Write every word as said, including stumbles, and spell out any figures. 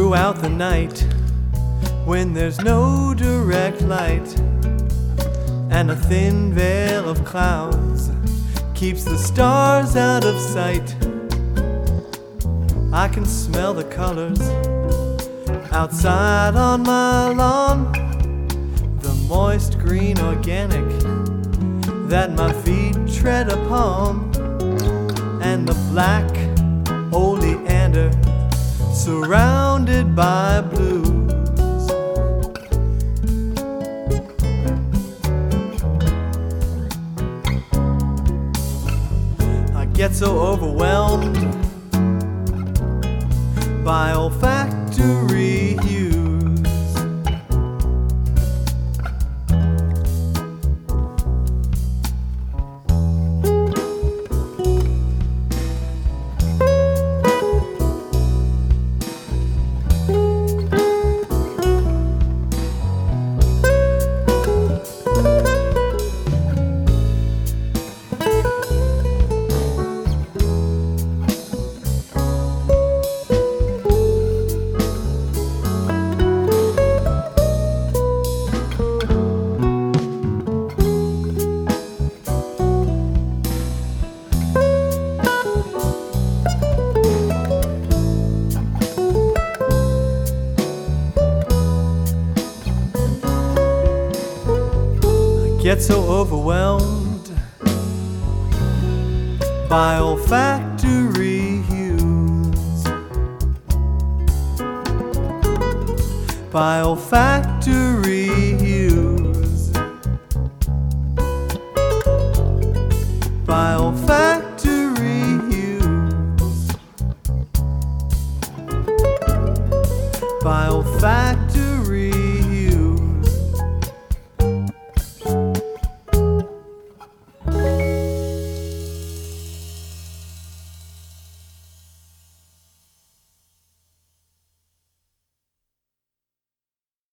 Throughout the night, when there's no direct light and a thin veil of clouds keeps the stars out of sight, I can smell the colors outside on my lawn, the moist green organic that my feet tread upon, and the black oleander surrounded by blues. I get so overwhelmed by olfactory hues. Get so overwhelmed by olfactory hues, by olfactory hues, by olfactory hues, by olfactory